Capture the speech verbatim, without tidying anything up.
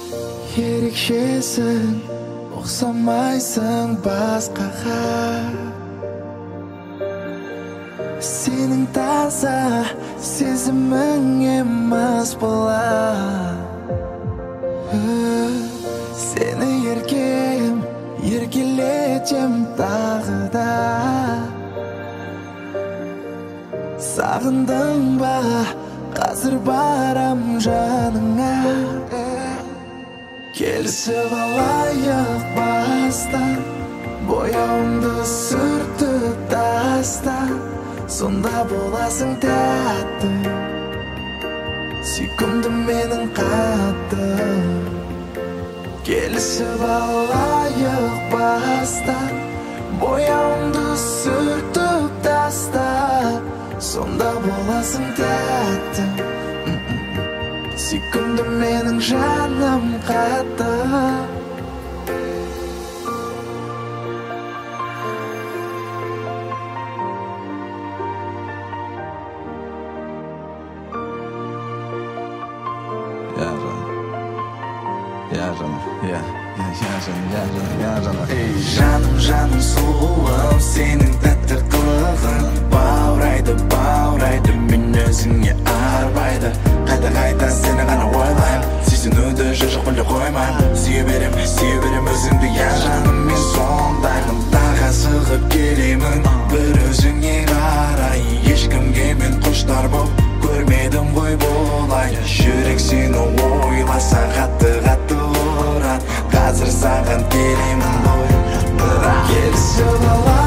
ерекшесің, ұқсамайсың басқаға. Сенің таза сезіміңе мас бола. Сені еркем, еркелетем тағы да. Сағындың ба, қазір барам жаныңа. Келісіп алайық бастан, бояуымды сүртіп таста. Сонда боласың тәтті, сүйкімді менің қатты. Келісіп алайық бастан, бояуымды сүртіп таста. Сонда боласың тәтті, сүйкімді менің жаным қатты. Я жаным, я жаным, я, я жаным, я жаным, я жаным. Ей жаным, жаным сұлуым, сенің тәтті қылығың баурайды, баурайды, мен өзіңе арбайды. Қайта қайта сені ғана ойлаймын, сүйсінуді жоқ мүлде қоймаймын. Сүйе берем, сүйе берем өзіңді, я жаным, мен сондаймын. Тағы асығып келемін, бір өзіңе қарай. Ешкімге мен құштар боп көрмедім ғой болай. Жүрек сені ойласа қатты қатты ұрат. Қазір саған келемін ғой, бірақ келісіп алайық